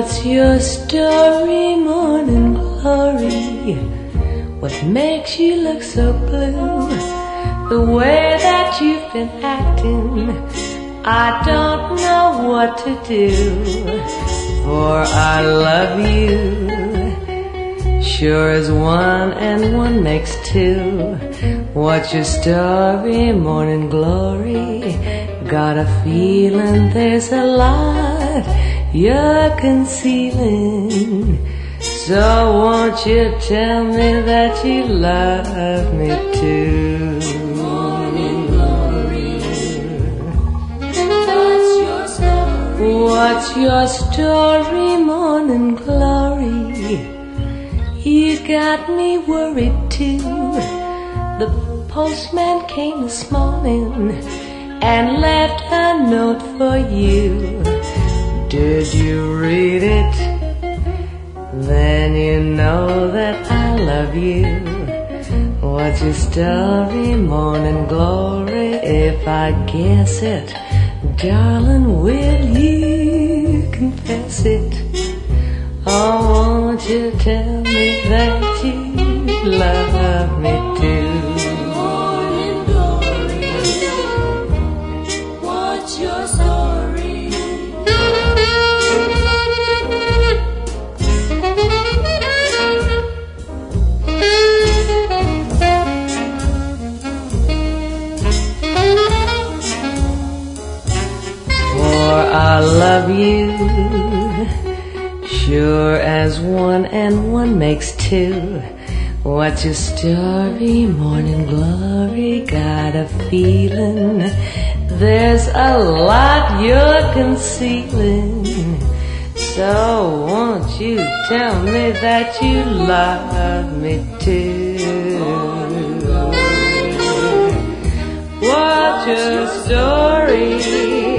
What's your story, morning glory? What makes you look so blue? The way that you've been acting, I don't know what to do. For I love you, sure as one and one makes two. What's your story, morning glory? Got a feeling there's a lot you're concealing. So won't you tell me that you love me too? Morning glory, what's your story? What's your story, morning glory? You got me worried too. The postman came this morning and left a note for you. Did you read it? Then you know that I love you. What's your story, morning glory? If I guess it, darling, will you confess it? Oh, won't you tell me that you love me too? Morning glory, what's your story? For I love you, sure as one and one makes two. What's your story, morning glory? Got a feeling there's a lot you're concealing. So won't you tell me that you love me too? What's your story?